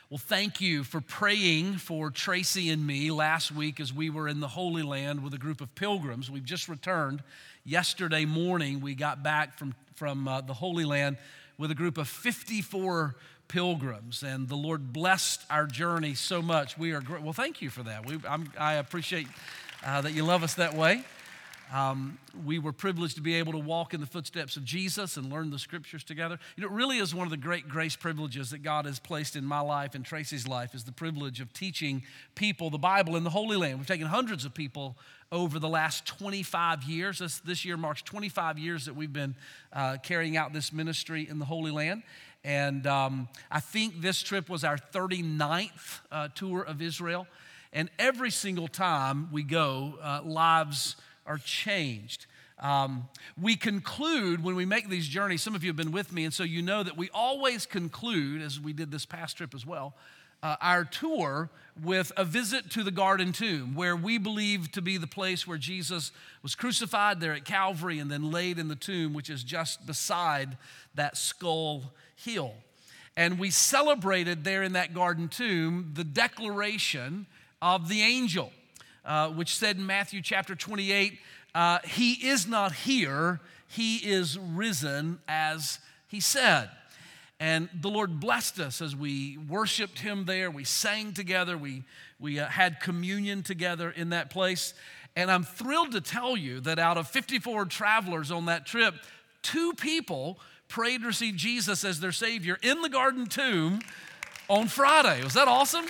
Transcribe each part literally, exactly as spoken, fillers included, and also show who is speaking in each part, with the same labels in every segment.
Speaker 1: Well, thank you for praying for Tracy and me last week as we were in the Holy Land with a group of pilgrims. We've just returned. Yesterday morning, we got back from, from uh, the Holy Land with a group of fifty-four pilgrims, and the Lord blessed our journey so much. We are gr- well, thank you for that. We, I'm, I appreciate uh, that you love us that way. Um, we were privileged to be able to walk in the footsteps of Jesus and learn the scriptures together. You know, it really is one of the great grace privileges that God has placed in my life and Tracy's life is the privilege of teaching people the Bible in the Holy Land. We've taken hundreds of people over the last twenty-five years. This, this year marks twenty-five years that we've been uh, carrying out this ministry in the Holy Land. And um, I think this trip was our thirty-ninth uh, tour of Israel. And every single time we go, uh, lives are changed. Um, we conclude when we make these journeys, some of you have been with me, and so you know that we always conclude, as we did this past trip as well, uh, our tour with a visit to the Garden Tomb, where we believe to be the place where Jesus was crucified there at Calvary and then laid in the tomb, which is just beside that Skull Hill. And we celebrated there in that Garden Tomb the declaration of the angel, Uh, which said in Matthew chapter twenty-eight, uh, he is not here, he is risen as he said. And the Lord blessed us as we worshiped him there. We sang together. We, we uh, had communion together in that place. And I'm thrilled to tell you that out of fifty-four travelers on that trip, two people prayed to receive Jesus as their Savior in the Garden Tomb on Friday. Was that awesome?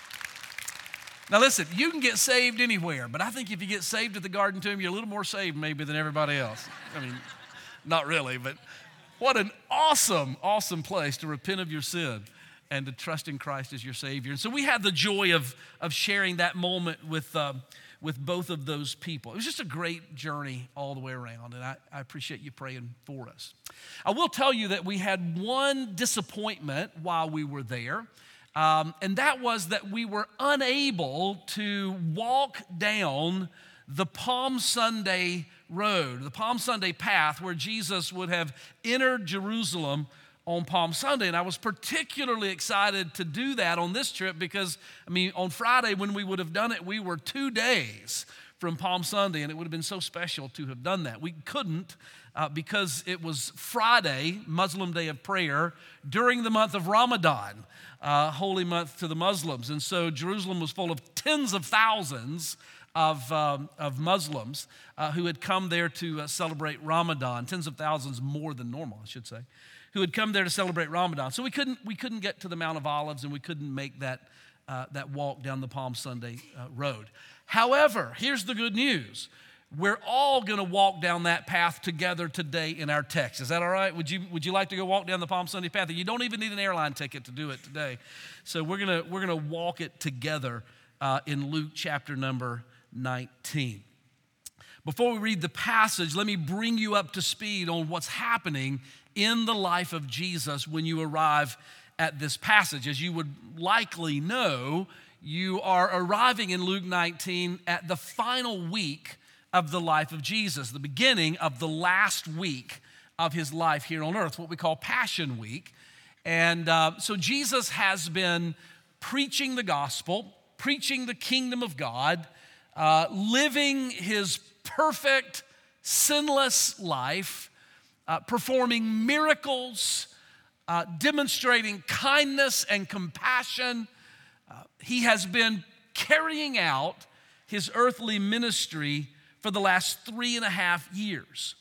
Speaker 1: Now listen, you can get saved anywhere, but I think if you get saved at the Garden Tomb, you're a little more saved maybe than everybody else. I mean, not really, but what an awesome, awesome place to repent of your sin and to trust in Christ as your Savior. And so we had the joy of, of sharing that moment with, uh, with both of those people. It was just a great journey all the way around, and I, I appreciate you praying for us. I will tell you that we had one disappointment while we were there. Um, and that was that we were unable to walk down the Palm Sunday road, the Palm Sunday path where Jesus would have entered Jerusalem on Palm Sunday. And I was particularly excited to do that on this trip because, I mean, on Friday when we would have done it, we were two days from Palm Sunday, and it would have been so special to have done that. We couldn't uh, because it was Friday, Muslim Day of Prayer, during the month of Ramadan. Uh, holy month to the Muslims. And so Jerusalem was full of tens of thousands of, um, of Muslims uh, who had come there to uh, celebrate Ramadan, tens of thousands more than normal, I should say, who had come there to celebrate Ramadan. So we couldn't, we couldn't get to the Mount of Olives, and we couldn't make that, uh, that walk down the Palm Sunday uh, road. However, here's the good news. We're all going to walk down that path together today in our text. Is that all right? Would you would you like to go walk down the Palm Sunday path? You don't even need an airline ticket to do it today. So we're gonna we're gonna walk it together uh, in Luke chapter number nineteen. Before we read the passage, let me bring you up to speed on what's happening in the life of Jesus when you arrive at this passage. As you would likely know, you are arriving in Luke nineteen at the final week of the life of Jesus, the beginning of the last week of his life here on earth, what we call Passion Week. And uh, so Jesus has been preaching the gospel, preaching the kingdom of God, uh, living his perfect, sinless life, uh, performing miracles, uh, demonstrating kindness and compassion. Uh, he has been carrying out his earthly ministry for the last three and a half years.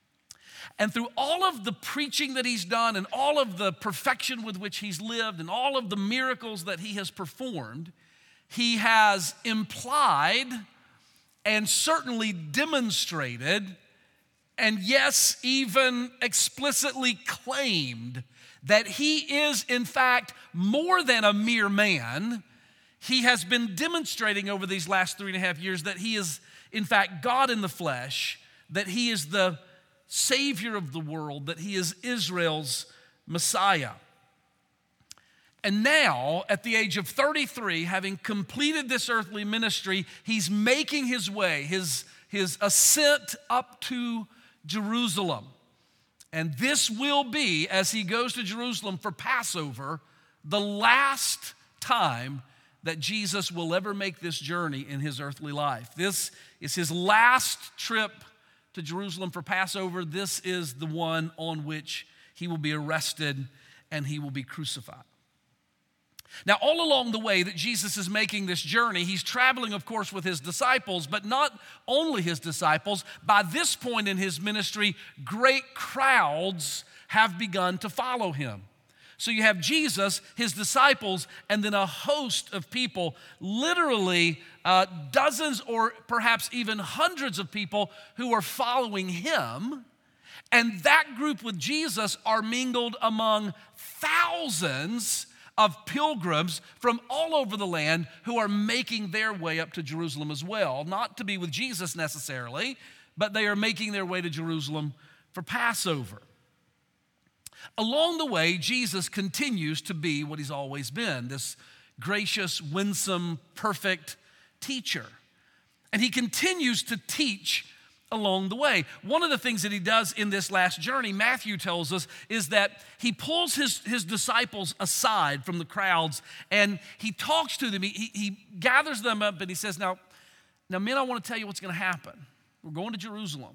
Speaker 1: And through all of the preaching that he's done and all of the perfection with which he's lived and all of the miracles that he has performed, he has implied and certainly demonstrated, and yes, even explicitly claimed that he is in fact more than a mere man. He has been demonstrating over these last three and a half years that he is in fact God in the flesh, that he is the Savior of the world, that he is Israel's Messiah. And now, at the age of thirty-three, having completed this earthly ministry, he's making his way, his, his ascent up to Jerusalem. And this will be, as he goes to Jerusalem for Passover, the last time that Jesus will ever make this journey in his earthly life. This is his last trip to Jerusalem for Passover. This is the one on which he will be arrested and he will be crucified. Now, all along the way that Jesus is making this journey, he's traveling, of course, with his disciples, but not only his disciples. By this point in his ministry, great crowds have begun to follow him. So you have Jesus, his disciples, and then a host of people, literally uh, dozens or perhaps even hundreds of people who are following him. And that group with Jesus are mingled among thousands of pilgrims from all over the land who are making their way up to Jerusalem as well. Not to be with Jesus necessarily, but they are making their way to Jerusalem for Passover. Along the way, Jesus continues to be what he's always been, this gracious, winsome, perfect teacher. And he continues to teach along the way. One of the things that he does in this last journey, Matthew tells us, is that he pulls his, his disciples aside from the crowds and he talks to them. He, he, he gathers them up and he says, now, now, men, I want to tell you what's going to happen. We're going to Jerusalem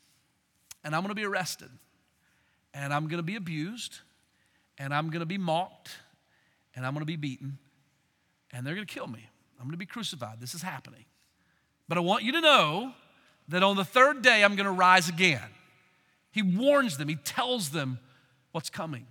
Speaker 1: and I'm going to be arrested and I'm going to be abused and I'm going to be mocked and I'm going to be beaten and they're going to kill me. I'm going to be crucified. This is happening. But I want you to know that on the third day, I'm going to rise again. He warns them. He tells them what's coming.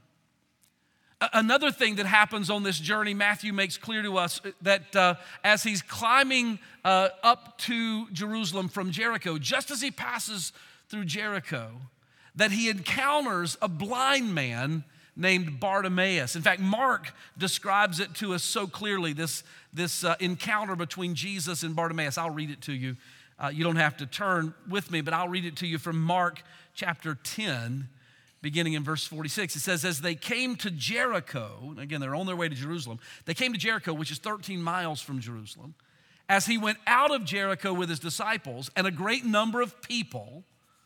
Speaker 1: A- another thing that happens on this journey, Matthew makes clear to us that uh, as he's climbing uh, up to Jerusalem from Jericho, just as he passes through Jericho, that he encounters a blind man named Bartimaeus. In fact, Mark describes it to us so clearly, this, this uh, encounter between Jesus and Bartimaeus. I'll read it to you. Uh, you don't have to turn with me, but I'll read it to you from Mark chapter ten, beginning in verse forty-six. It says, as they came to Jericho, again, they're on their way to Jerusalem. They came to Jericho, which is thirteen miles from Jerusalem. As he went out of Jericho with his disciples and a great number of people,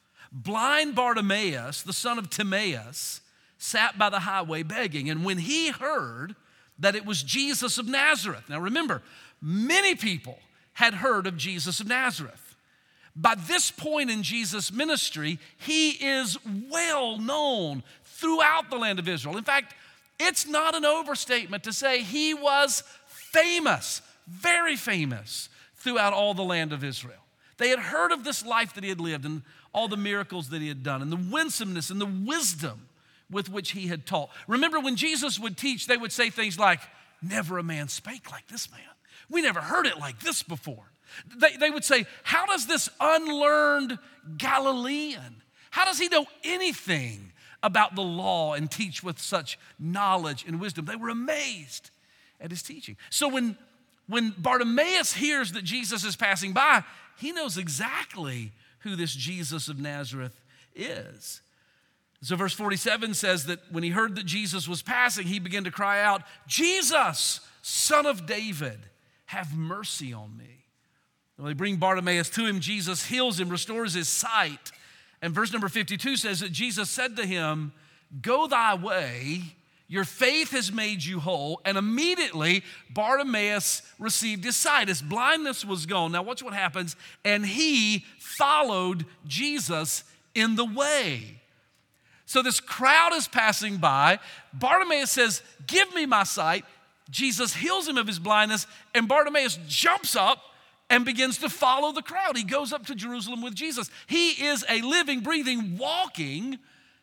Speaker 1: blind Bartimaeus, the son of Timaeus, sat by the highway begging. And when he heard that it was Jesus of Nazareth, now remember, many people had heard of Jesus of Nazareth. By this point in Jesus' ministry, he is well known throughout the land of Israel. In fact, it's not an overstatement to say he was famous, very famous throughout all the land of Israel. They had heard of this life that he had lived and all the miracles that he had done and the winsomeness and the wisdom with which he had taught. Remember when Jesus would teach, they would say things like, never a man spake like this man. We never heard it like this before. They, they would say, how does this unlearned Galilean, how does he know anything about the law and teach with such knowledge and wisdom? They were amazed at his teaching. So when, when Bartimaeus hears that Jesus is passing by, he knows exactly who this Jesus of Nazareth is. So verse forty-seven says that when he heard that Jesus was passing, he began to cry out, Jesus, Son of David, have mercy on me. When they bring Bartimaeus to him, Jesus heals him, restores his sight. And verse number fifty-two says that Jesus said to him, go thy way, your faith has made you whole. And immediately Bartimaeus received his sight. His blindness was gone. Now watch what happens. And he followed Jesus in the way. So this crowd is passing by. Bartimaeus says, give me my sight. Jesus heals him of his blindness, and Bartimaeus jumps up and begins to follow the crowd. He goes up to Jerusalem with Jesus. He is a living, breathing, walking,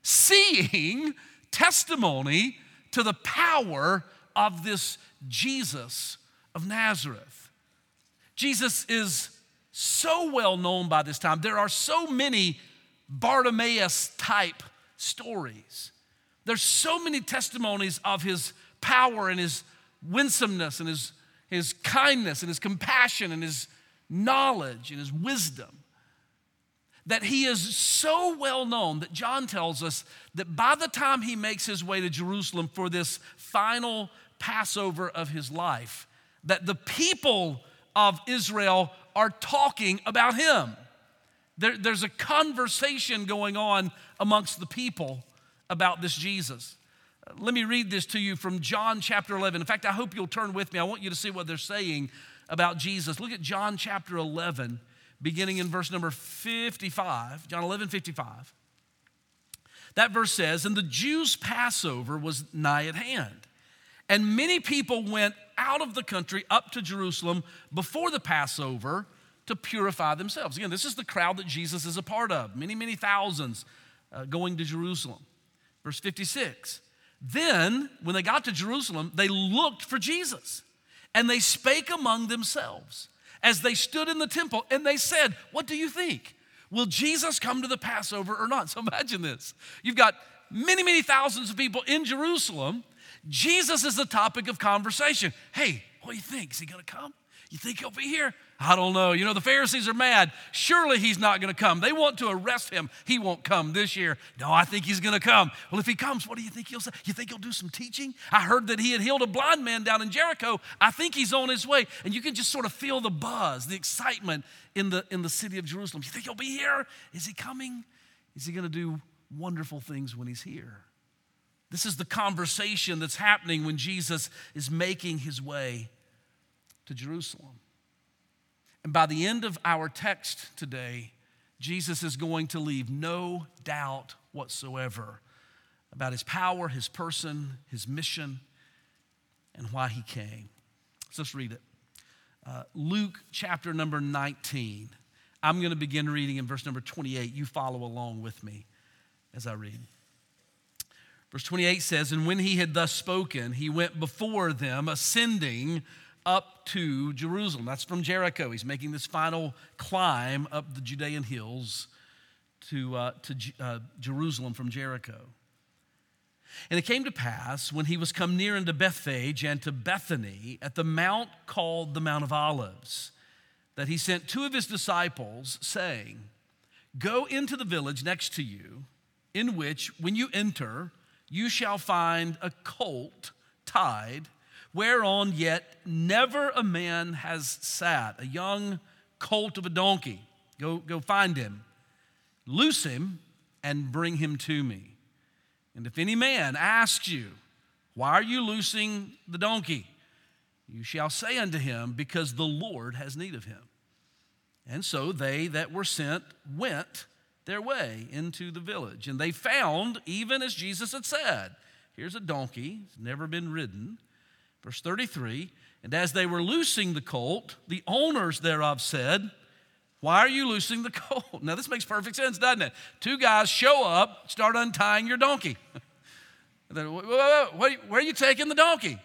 Speaker 1: seeing testimony to the power of this Jesus of Nazareth. Jesus is so well known by this time. There are so many Bartimaeus type stories. There's so many testimonies of his power and his winsomeness and his, his kindness and his compassion and his knowledge and his wisdom, that he is so well known that John tells us that by the time he makes his way to Jerusalem for this final Passover of his life, that the people of Israel are talking about him. There, there's a conversation going on amongst the people about this Jesus. Let me read this to you from John chapter eleven. In fact, I hope you'll turn with me. I want you to see what they're saying about Jesus. Look at John chapter eleven, beginning in verse number fifty-five. John eleven, fifty-five. That verse says, "And the Jews' Passover was nigh at hand. And many people went out of the country up to Jerusalem before the Passover to purify themselves." Again, this is the crowd that Jesus is a part of. Many, many thousands uh, going to Jerusalem. Verse fifty-six. "Then, when they got to Jerusalem, they looked for Jesus, and they spake among themselves as they stood in the temple, and they said, 'What do you think? Will Jesus come to the Passover or not?'" So imagine this. You've got many, many thousands of people in Jerusalem. Jesus is the topic of conversation. "Hey, what do you think? Is he going to come? You think he'll be here?" "I don't know. You know, the Pharisees are mad. Surely he's not going to come. They want to arrest him. He won't come this year." "No, I think he's going to come." "Well, if he comes, what do you think he'll say? You think he'll do some teaching? I heard that he had healed a blind man down in Jericho. I think he's on his way." And you can just sort of feel the buzz, the excitement in the, in the city of Jerusalem. "You think he'll be here? Is he coming? Is he going to do wonderful things when he's here?" This is the conversation that's happening when Jesus is making his way to Jerusalem. And by the end of our text today, Jesus is going to leave no doubt whatsoever about his power, his person, his mission, and why he came. So let's read it. Uh, Luke chapter number nineteen. I'm going to begin reading in verse number twenty-eight. You follow along with me as I read. Verse twenty-eight says, "And when he had thus spoken, he went before them, ascending up to Jerusalem." That's from Jericho. He's making this final climb up the Judean hills to, uh, to uh, Jerusalem from Jericho. "And it came to pass, when he was come near unto Bethphage and to Bethany, at the mount called the Mount of Olives, that he sent two of his disciples, saying, 'Go into the village next to you, in which, when you enter, you shall find a colt tied, whereon yet never a man has sat, a young colt of a donkey. Go, go find him, loose him, and bring him to me. And if any man asks you, why are you loosing the donkey? You shall say unto him, because the Lord has need of him.' And so they that were sent went their way into the village. And they found, even as Jesus had said, here's a donkey, it's never been ridden. Verse thirty-three, and as they were loosing the colt, the owners thereof said, 'Why are you loosing the colt?'" Now this makes perfect sense, doesn't it? Two guys show up, start untying your donkey. And then, whoa, whoa, whoa, where are you taking the donkey?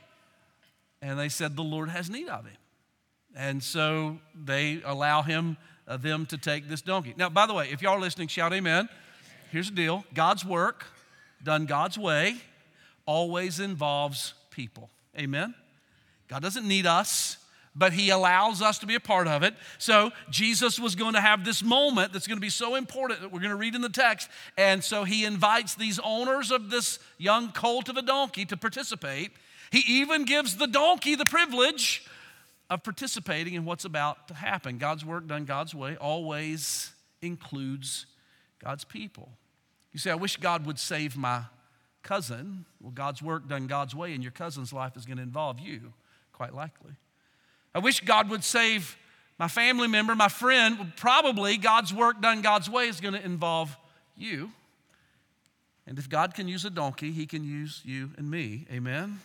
Speaker 1: And they said, "The Lord has need of him." And so they allow him, uh, them to take this donkey. Now, by the way, if y'all are listening, shout amen. Here's the deal. God's work, done God's way, always involves people. Amen? God doesn't need us, but he allows us to be a part of it. So Jesus was going to have this moment that's going to be so important that we're going to read in the text. And so he invites these owners of this young colt of a donkey to participate. He even gives the donkey the privilege of participating in what's about to happen. God's work done God's way always includes God's people. You say, "I wish God would save my cousin." Well, God's work done God's way, and your cousin's life is going to involve you, quite likely. "I wish God would save my family member, my friend." Well, probably God's work done God's way is going to involve you. And if God can use a donkey, he can use you and me. Amen?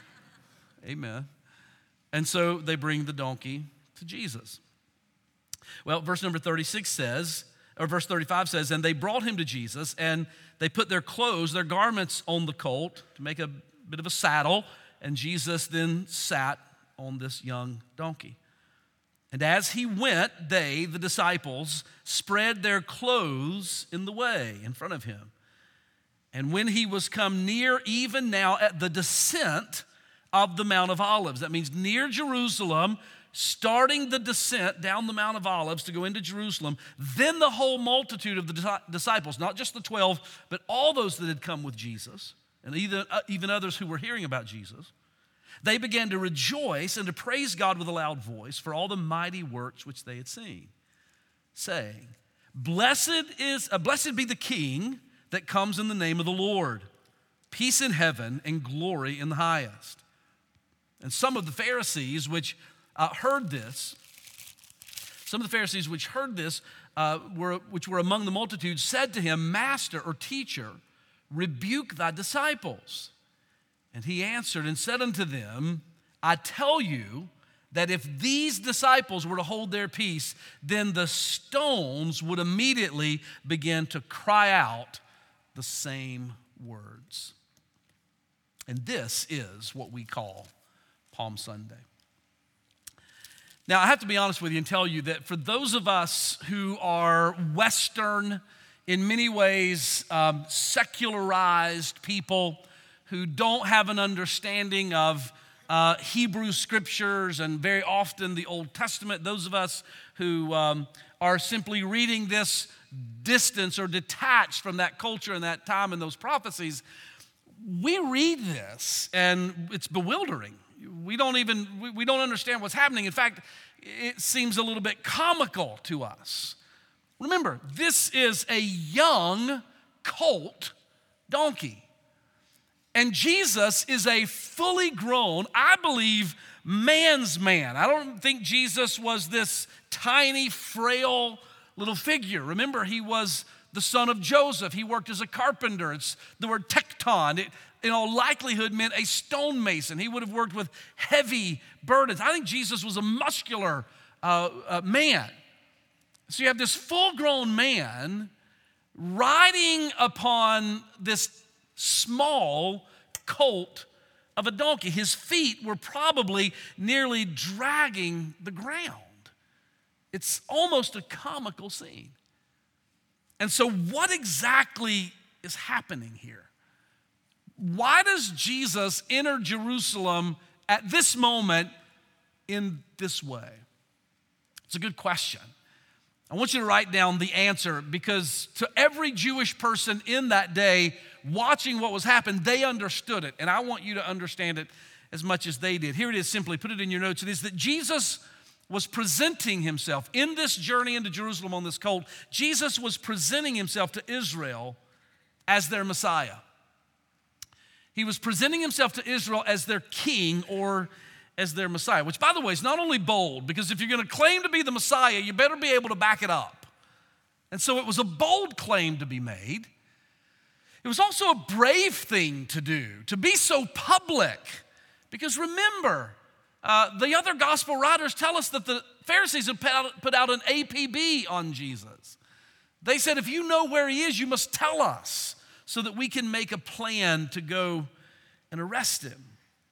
Speaker 1: Amen. And so they bring the donkey to Jesus. Well, verse number thirty-six says, or verse thirty-five says, "And they brought him to Jesus, and they put their clothes, their garments on the colt to make a bit of a saddle, and Jesus then sat on this young donkey. And as he went, they, the disciples, spread their clothes in the way in front of him. And when he was come near, even now at the descent of the Mount of Olives," that means near Jerusalem, starting the descent down the Mount of Olives to go into Jerusalem, "then the whole multitude of the disciples," not just the twelve, but all those that had come with Jesus, and even, uh, even others who were hearing about Jesus, "they began to rejoice and to praise God with a loud voice for all the mighty works which they had seen, saying, Blessed is, uh, blessed be the King that comes in the name of the Lord, peace in heaven and glory in the highest." And some of the Pharisees which uh, heard this, some of the Pharisees which heard this, uh, were, which were among the multitude, said to him, "Master," or teacher, "rebuke thy disciples." And he answered and said unto them, "I tell you that if these disciples were to hold their peace, then the stones would immediately begin to cry out the same words." And this is what we call Palm Sunday. Now, I have to be honest with you and tell you that for those of us who are Western, in many ways um, secularized people who don't have an understanding of uh, Hebrew scriptures and very often the Old Testament, those of us who um, are simply reading this distance or detached from that culture and that time and those prophecies, we read this and it's bewildering. We don't even, we, we don't understand what's happening. In fact, it seems a little bit comical to us. Remember, this is a young colt donkey. And Jesus is a fully grown, I believe, man's man. I don't think Jesus was this tiny, frail little figure. Remember, he was the son of Joseph. He worked as a carpenter. It's the word tekton. It, in all likelihood, meant a stonemason. He would have worked with heavy burdens. I think Jesus was a muscular uh, uh, man. So you have this full-grown man riding upon this small colt of a donkey. His feet were probably nearly dragging the ground. It's almost a comical scene. And so what exactly is happening here? Why does Jesus enter Jerusalem at this moment in this way? It's a good question. I want you to write down the answer, because to every Jewish person in that day watching what was happening, they understood it. And I want you to understand it as much as they did. Here it is simply, put it in your notes. It is that Jesus was presenting himself in this journey into Jerusalem on this colt. Jesus was presenting himself to Israel as their Messiah. He was presenting himself to Israel as their king or as their Messiah, which, by the way, is not only bold, because if you're going to claim to be the Messiah, you better be able to back it up. And so it was a bold claim to be made. It was also a brave thing to do, to be so public. Because remember, uh, the other gospel writers tell us that the Pharisees had put out, put out an A P B on Jesus. They said, if you know where he is, you must tell us, so that we can make a plan to go and arrest him.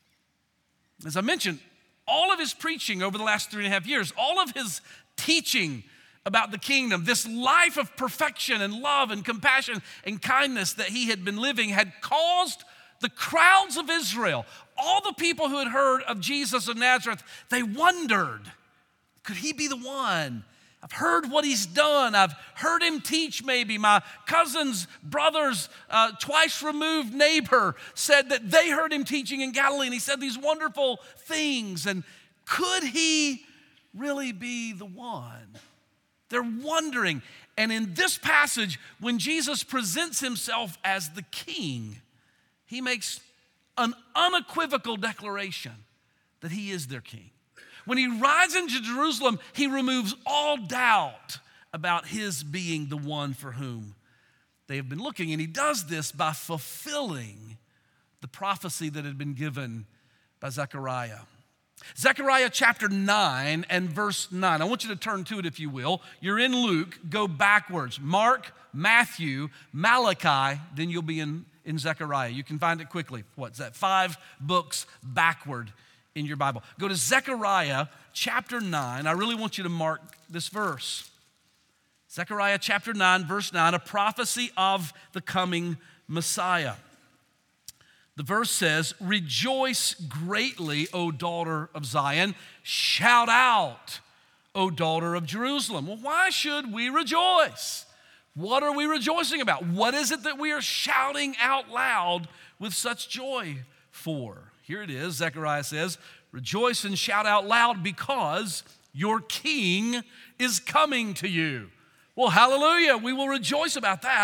Speaker 1: As I mentioned, all of his preaching over the last three and a half years, all of his teaching about the kingdom, this life of perfection and love and compassion and kindness that he had been living, had caused the crowds of Israel, all the people who had heard of Jesus of Nazareth, they wondered, could he be the one? I've heard what he's done. I've heard him teach maybe. My cousin's brother's uh, twice removed neighbor said that they heard him teaching in Galilee, and he said these wonderful things. And could he really be the one? They're wondering. And in this passage, when Jesus presents himself as the king, he makes an unequivocal declaration that he is their king. When he rides into Jerusalem, he removes all doubt about his being the one for whom they have been looking. And he does this by fulfilling the prophecy that had been given by Zechariah. Zechariah chapter nine and verse nine. I want you to turn to it if you will. You're in Luke, go backwards. Mark, Matthew, Malachi, then you'll be in, in Zechariah. You can find it quickly. What's that? Five books backward in your Bible. Go to Zechariah chapter nine. I really want you to mark this verse. Zechariah chapter nine, verse nine, a prophecy of the coming Messiah. The verse says, "Rejoice greatly, O daughter of Zion. Shout out, O daughter of Jerusalem." Well, why should we rejoice? What are we rejoicing about? What is it that we are shouting out loud with such joy for? Here it is. Zechariah says, "Rejoice and shout out loud because your king is coming to you." Well, hallelujah. We will rejoice about that.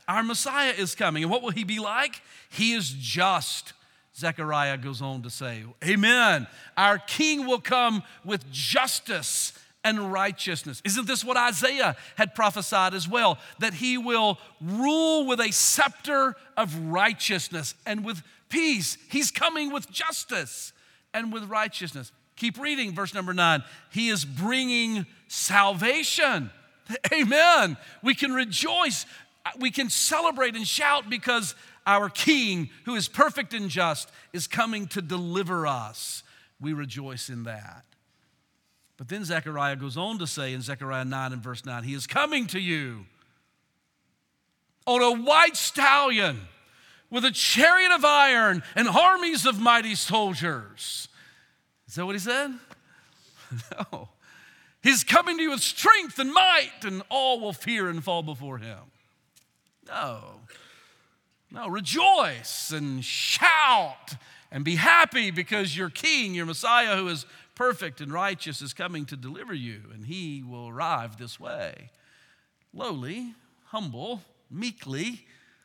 Speaker 1: our Messiah is coming. And what will he be like? He is just. Zechariah goes on to say, amen. Our king will come with justice and righteousness. Isn't this what Isaiah had prophesied as well? That he will rule with a scepter of righteousness and with peace. He's coming with justice and with righteousness. Keep reading verse number nine. He is bringing salvation. Amen. We can rejoice. We can celebrate and shout because our King, who is perfect and just, is coming to deliver us. We rejoice in that. But then Zechariah goes on to say in Zechariah nine and verse nine, he is coming to you on a white stallion with a chariot of iron and armies of mighty soldiers. Is that what he said? No. He's coming to you with strength and might, and all will fear and fall before him. No. No, rejoice and shout and be happy because your King, your Messiah, who is perfect and righteous, is coming to deliver you, and he will arrive this way. Lowly, humble, meekly,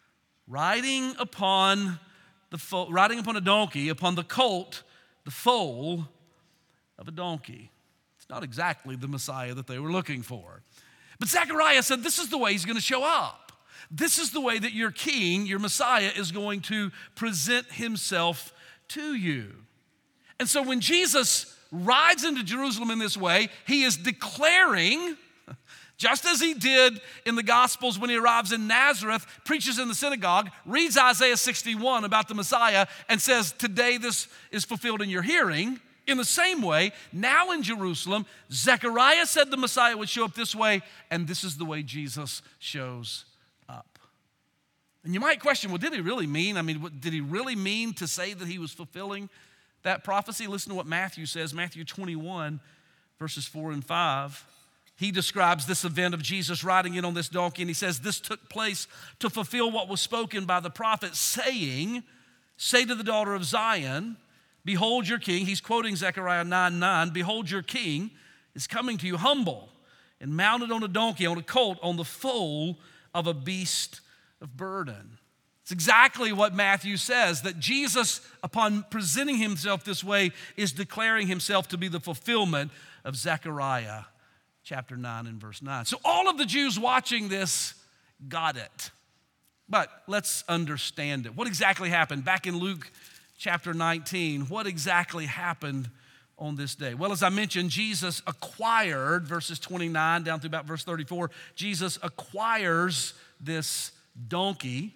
Speaker 1: riding upon the fo- riding upon a donkey, upon the colt, the foal of a donkey. It's not exactly the Messiah that they were looking for. But Zechariah said this is the way he's going to show up. This is the way that your King, your Messiah, is going to present himself to you. And so when Jesus rides into Jerusalem in this way, he is declaring, just as he did in the Gospels when he arrives in Nazareth, preaches in the synagogue, reads Isaiah sixty-one about the Messiah, and says, today this is fulfilled in your hearing. In the same way, now in Jerusalem, Zechariah said the Messiah would show up this way, and this is the way Jesus shows up. And you might question, well, did he really mean? I mean, what, did he really mean to say that he was fulfilling that prophecy? Listen to what Matthew says, Matthew twenty-one, verses four and five. He describes this event of Jesus riding in on this donkey, and he says, this took place to fulfill what was spoken by the prophet, saying, say to the daughter of Zion, behold your king. He's quoting Zechariah nine nine. Behold your king is coming to you humble and mounted on a donkey, on a colt, on the foal of a beast of burden. It's exactly what Matthew says, that Jesus, upon presenting himself this way, is declaring himself to be the fulfillment of Zechariah chapter nine and verse nine. So all of the Jews watching this got it. But let's understand it. What exactly happened? Back in Luke chapter nineteen, what exactly happened on this day? Well, as I mentioned, Jesus acquired, verses twenty-nine down through about verse thirty-four, Jesus acquires this donkey.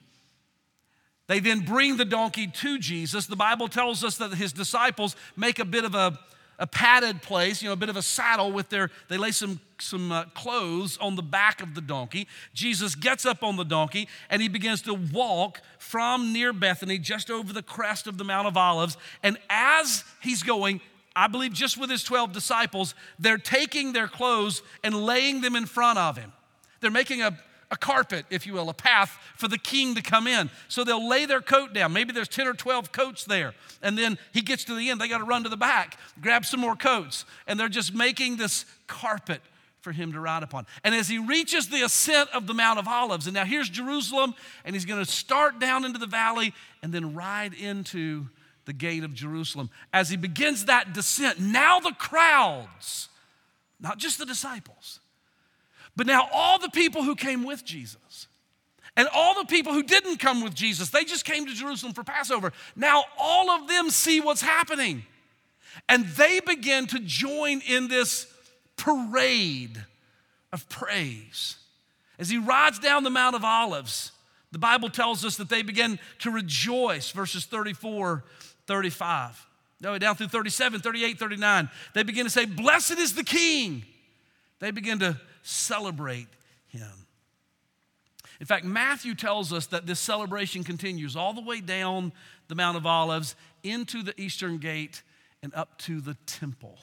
Speaker 1: They then bring the donkey to Jesus. The Bible tells us that his disciples make a bit of a, a padded place, you know, a bit of a saddle with their, they lay some, some uh, clothes on the back of the donkey. Jesus gets up on the donkey and he begins to walk from near Bethany, just over the crest of the Mount of Olives. And as he's going, I believe just with his twelve disciples, they're taking their clothes and laying them in front of him. They're making a a carpet, if you will, a path for the king to come in. So they'll lay their coat down. Maybe there's ten or twelve coats there. And then he gets to the end. They got to run to the back, grab some more coats. And they're just making this carpet for him to ride upon. And as he reaches the ascent of the Mount of Olives, and now here's Jerusalem, and he's going to start down into the valley and then ride into the gate of Jerusalem. As he begins that descent, now the crowds, not just the disciples, but now all the people who came with Jesus and all the people who didn't come with Jesus, they just came to Jerusalem for Passover. Now all of them see what's happening. And they begin to join in this parade of praise. As he rides down the Mount of Olives, the Bible tells us that they begin to rejoice, verses thirty-four, thirty-five. No, down through thirty-seven, thirty-eight, thirty-nine. They begin to say, blessed is the King. They begin to celebrate him. In fact, Matthew tells us that this celebration continues all the way down the Mount of Olives into the eastern gate and up to the temple.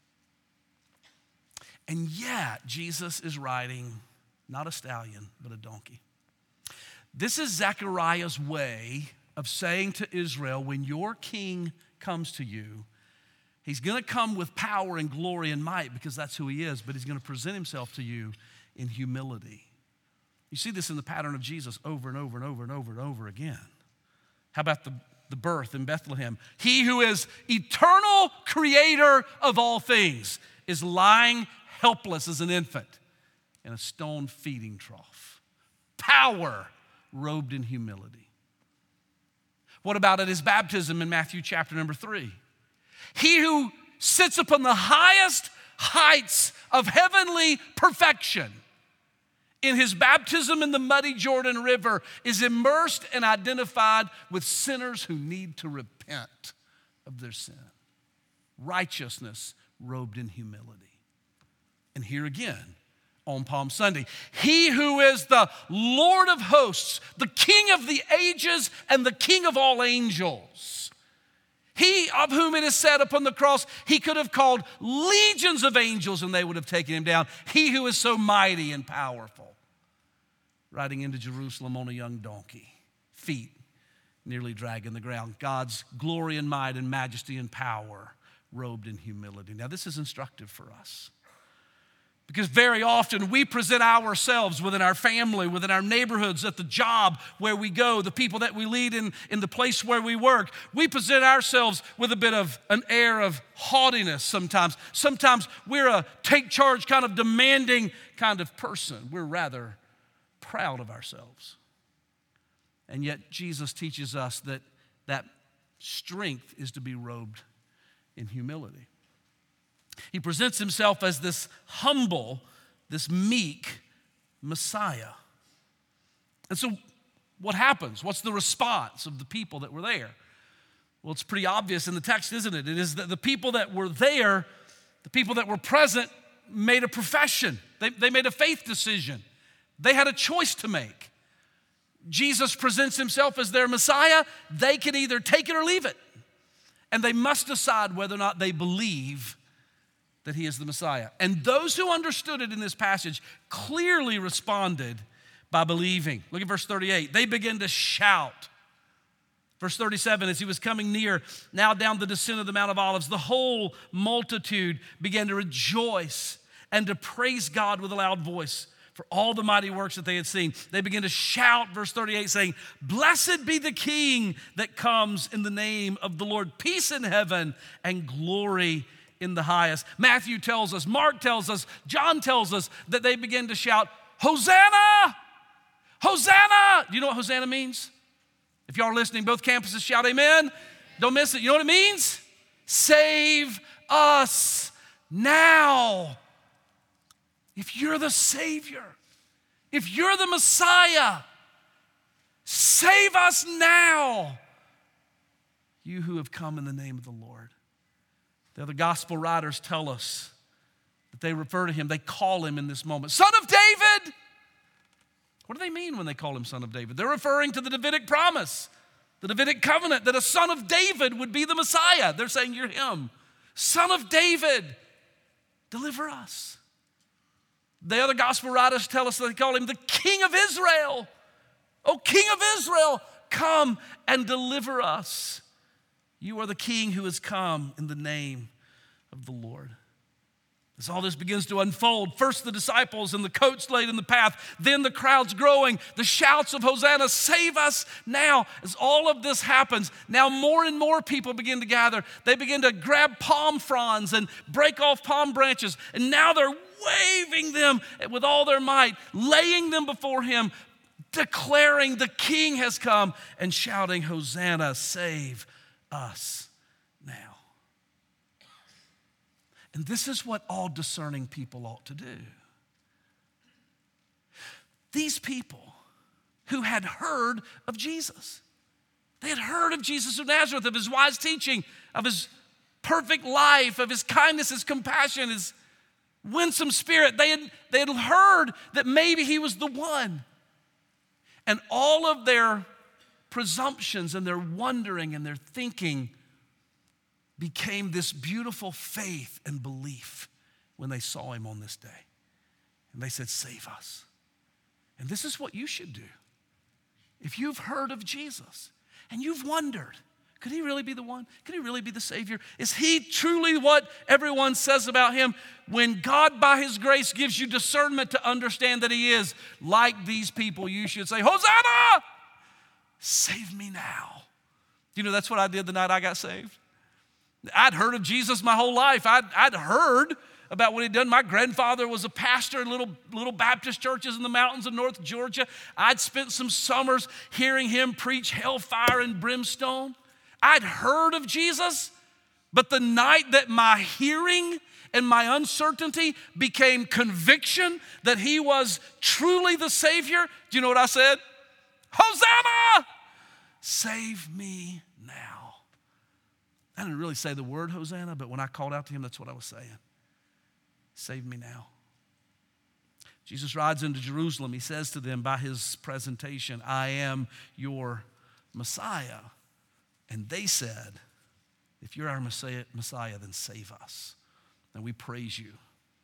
Speaker 1: And yet, Jesus is riding not a stallion, but a donkey. This is Zechariah's way of saying to Israel, when your king comes to you, he's going to come with power and glory and might because that's who he is, but he's going to present himself to you in humility. You see this in the pattern of Jesus over and over and over and over and over again. How about the, the birth in Bethlehem? He who is eternal creator of all things is lying helpless as an infant in a stone feeding trough. Power robed in humility. What about at his baptism in Matthew chapter number three? He who sits upon the highest heights of heavenly perfection in his baptism in the muddy Jordan River is immersed and identified with sinners who need to repent of their sin. Righteousness robed in humility. And here again, on Palm Sunday, he who is the Lord of hosts, the King of the ages and the King of all angels, he of whom it is said upon the cross, he could have called legions of angels and they would have taken him down. He who is so mighty and powerful, riding into Jerusalem on a young donkey, feet nearly dragging the ground. God's glory and might and majesty and power robed in humility. Now this is instructive for us, because very often we present ourselves within our family, within our neighborhoods, at the job where we go, the people that we lead in, in the place where we work. We present ourselves with a bit of an air of haughtiness sometimes. Sometimes we're a take charge kind of demanding kind of person. We're rather proud of ourselves. And yet Jesus teaches us that that strength is to be robed in humility. He presents himself as this humble, this meek Messiah. And so what happens? What's the response of the people that were there? Well, it's pretty obvious in the text, isn't it? It is that the people that were there, the people that were present, made a profession. They, they made a faith decision. They had a choice to make. Jesus presents himself as their Messiah. They can either take it or leave it. And they must decide whether or not they believe that he is the Messiah. And those who understood it in this passage clearly responded by believing. Look at verse thirty-eight. They began to shout. Verse thirty-seven, as he was coming near, now down the descent of the Mount of Olives, the whole multitude began to rejoice and to praise God with a loud voice for all the mighty works that they had seen. They began to shout, verse thirty-eight, saying, "Blessed be the King that comes in the name of the Lord. Peace in heaven and glory in the highest." Matthew tells us, Mark tells us, John tells us that they began to shout, "Hosanna! Hosanna!" Do you know what Hosanna means? If y'all are listening, both campuses shout amen. Don't miss it. You know what it means? Save us now. If you're the Savior, if you're the Messiah, save us now, you who have come in the name of the Lord. The other gospel writers tell us that they refer to him, they call him in this moment, Son of David. What do they mean when they call him Son of David? They're referring to the Davidic promise, the Davidic covenant, that a son of David would be the Messiah. They're saying, you're him. Son of David, deliver us. The other gospel writers tell us that they call him the King of Israel. Oh, King of Israel, come and deliver us. You are the King who has come in the name of the Lord. As all this begins to unfold, first the disciples and the coats laid in the path, then the crowds growing, the shouts of Hosanna, save us now. As all of this happens, now more and more people begin to gather. They begin to grab palm fronds and break off palm branches, and now they're waving them with all their might, laying them before him, declaring the King has come, and shouting, Hosanna, save us now. And this is what all discerning people ought to do. These people who had heard of Jesus, they had heard of Jesus of Nazareth, of his wise teaching, of his perfect life, of his kindness, his compassion, his winsome spirit. They had, they had heard that maybe he was the one. And all of their presumptions and their wondering and their thinking became this beautiful faith and belief when they saw him on this day. And they said, save us. And this is what you should do. If you've heard of Jesus and you've wondered, could he really be the one? Could he really be the Savior? Is he truly what everyone says about him? when God by his grace gives you discernment to understand that he is like these people, you should say, Hosanna! Save me now. You know, that's what I did the night I got saved. I'd heard of Jesus my whole life. I'd, I'd heard about what he'd done. My grandfather was a pastor in little, little Baptist churches in the mountains of North Georgia. I'd spent some summers hearing him preach hellfire and brimstone. I'd heard of Jesus, but the night that my hearing and my uncertainty became conviction that he was truly the Savior, do you know what I said? Hosanna! Save me now. I didn't really say the word Hosanna, but when I called out to him, that's what I was saying. Save me now. Jesus rides into Jerusalem. He says to them by his presentation, I am your Messiah. And they said, if you're our Messiah, Messiah, then save us. And we praise you.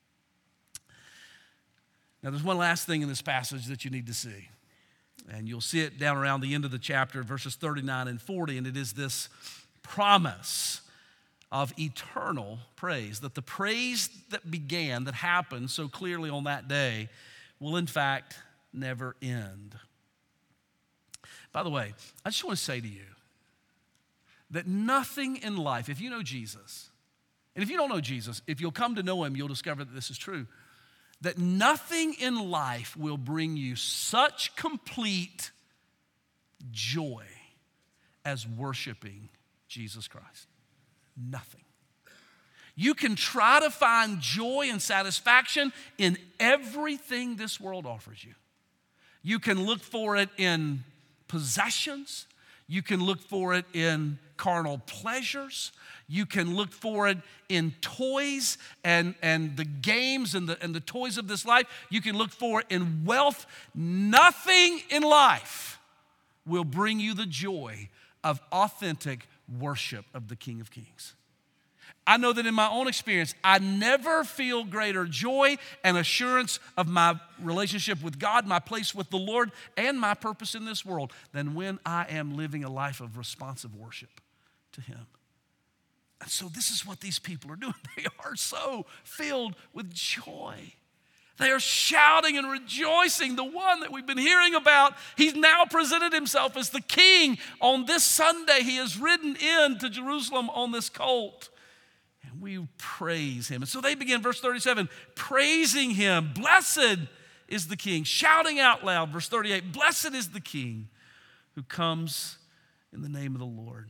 Speaker 1: Now, there's one last thing in this passage that you need to see. And you'll see it down around the end of the chapter, verses thirty-nine and forty. And it is this promise of eternal praise, that the praise that began, that happened so clearly on that day, will in fact never end. By the way, I just want to say to you that nothing in life, if you know Jesus, and if you don't know Jesus, if you'll come to know him, you'll discover that this is true, that nothing in life will bring you such complete joy as worshiping Jesus Christ. Nothing. You can try to find joy and satisfaction in everything this world offers you. You can look for it in possessions. You can look for it in carnal pleasures. You can look for it in toys and, and the games and the, and the toys of this life. You can look for it in wealth. Nothing in life will bring you the joy of authentic worship of the King of Kings. I know that in my own experience, I never feel greater joy and assurance of my relationship with God, my place with the Lord, and my purpose in this world than when I am living a life of responsive worship to him. And so this is what these people are doing. They are so filled with joy. They are shouting and rejoicing. The one that we've been hearing about, he's now presented himself as the king. On this Sunday, he has ridden into Jerusalem on this colt. And we praise him. And so they begin, verse thirty-seven, praising him. Blessed is the king. Shouting out loud, verse thirty-eight, blessed is the king who comes in the name of the Lord.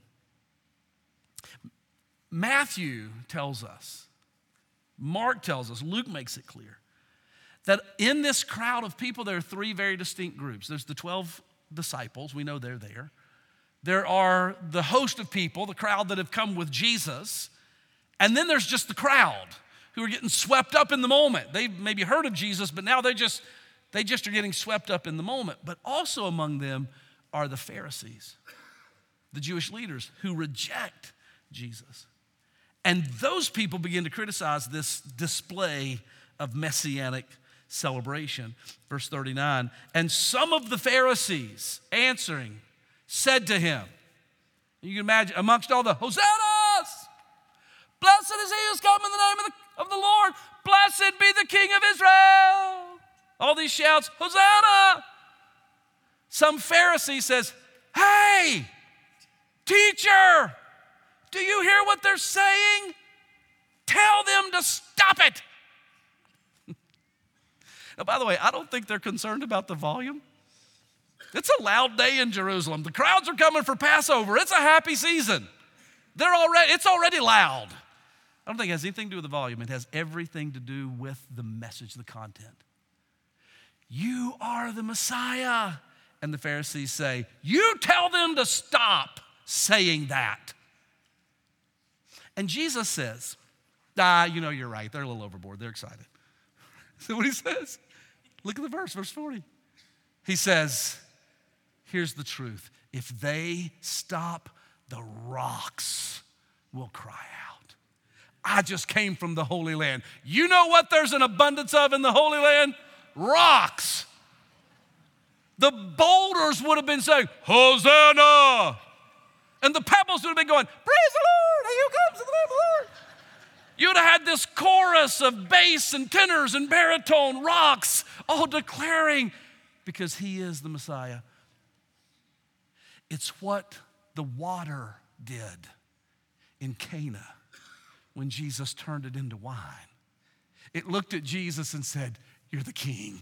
Speaker 1: Matthew tells us, Mark tells us, Luke makes it clear, that in this crowd of people, there are three very distinct groups. There's the twelve disciples. We know they're there. There are the host of people, the crowd that have come with Jesus. And then there's just the crowd who are getting swept up in the moment. They've maybe heard of Jesus, but now they just, they just are getting swept up in the moment. But also among them are the Pharisees, the Jewish leaders who reject Jesus. And those people begin to criticize this display of messianic celebration. Verse thirty-nine, and some of the Pharisees answering said to him, you can imagine amongst all the Hosannas, blessed is he who's come in the name of the, of the Lord, blessed be the King of Israel. All these shouts, Hosanna. Some Pharisee says, hey, teacher, do you hear what they're saying? Tell them to stop it. Now, by the way, I don't think they're concerned about the volume. It's a loud day in Jerusalem. The crowds are coming for Passover. It's a happy season. They're already, it's already loud. I don't think it has anything to do with the volume. It has everything to do with the message, the content. You are the Messiah. And the Pharisees say, you tell them to stop saying that. And Jesus says, ah, you know, you're right. They're a little overboard. They're excited. See what he says? Look at the verse, verse forty. He says, here's the truth. If they stop, the rocks will cry out. I just came from the Holy Land. You know what there's an abundance of in the Holy Land? Rocks. The boulders would have been saying, Hosanna. And the pebbles would have been going, praise the Lord. He who comes in the name of the Lord. You'd have had this chorus of bass and tenors and baritone rocks all declaring, because he is the Messiah. It's what the water did in Cana when Jesus turned it into wine. It looked at Jesus and said, "You're the king."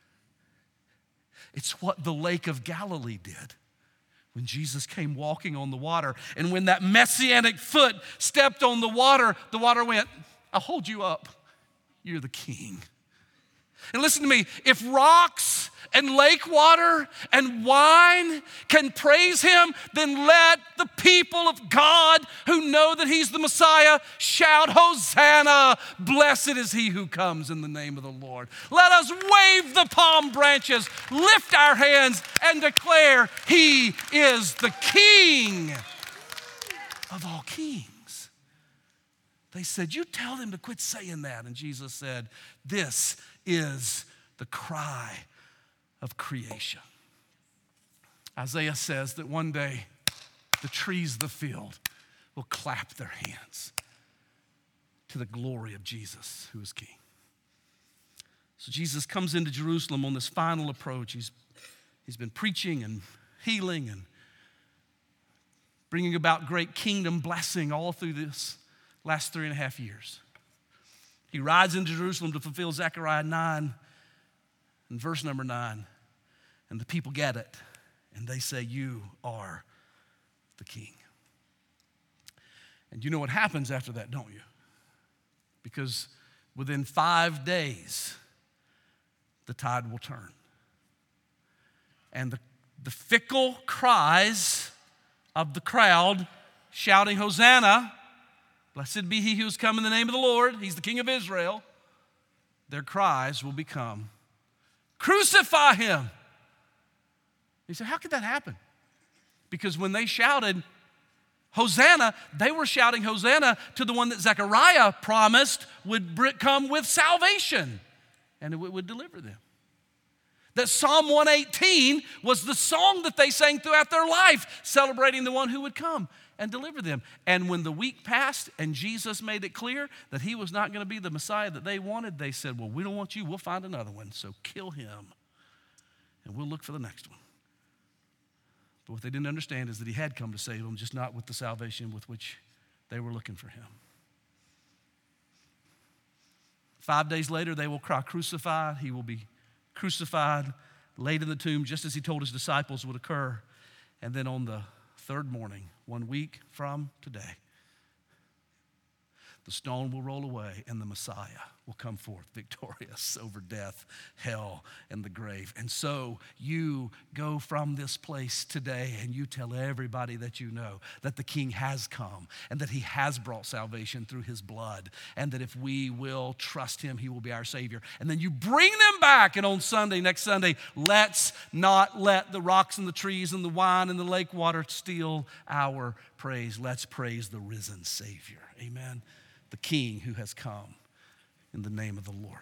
Speaker 1: It's what the Lake of Galilee did when Jesus came walking on the water. And when that messianic foot stepped on the water, the water went, "I'll hold you up. You're the king." And listen to me, if rocks and lake water and wine can praise him, then let the people of God who know that he's the Messiah shout, "Hosanna, blessed is he who comes in the name of the Lord." Let us wave the palm branches, lift our hands, and declare he is the King of all kings. They said, "You tell them to quit saying that." And Jesus said, "This is the cry of creation." Isaiah says that one day the trees of the field will clap their hands to the glory of Jesus, who is King. So Jesus comes into Jerusalem on this final approach. He's, he's been preaching and healing and bringing about great kingdom blessing all through this last three and a half years. He rides into Jerusalem to fulfill Zechariah nine and verse number nine. And the people get it. And they say, "You are the king." And you know what happens after that, don't you? Because within five days, the tide will turn. And the, the fickle cries of the crowd shouting, "Hosanna, blessed be he who has come in the name of the Lord. He's the King of Israel." Their cries will become, "Crucify him." You say, how could that happen? Because when they shouted, "Hosanna," they were shouting Hosanna to the one that Zechariah promised would come with salvation and it would deliver them. That Psalm one eighteen was the song that they sang throughout their life, celebrating the one who would come and deliver them. And when the week passed and Jesus made it clear that he was not going to be the Messiah that they wanted, they said, "Well, we don't want you. We'll find another one. So kill him and we'll look for the next one." But what they didn't understand is that he had come to save them, just not with the salvation with which they were looking for him. Five days later, they will cry, "Crucify." He will be crucified, laid in the tomb, just as he told his disciples would occur. And then on the third morning, one week from today, the stone will roll away and the Messiah will come forth victorious over death, hell, and the grave. And so you go from this place today and you tell everybody that you know that the King has come and that he has brought salvation through his blood, and that if we will trust him, he will be our Savior. And then you bring them back, and on Sunday, next Sunday, let's not let the rocks and the trees and the wine and the lake water steal our praise. Let's praise the risen Savior. Amen. The King who has come in the name of the Lord.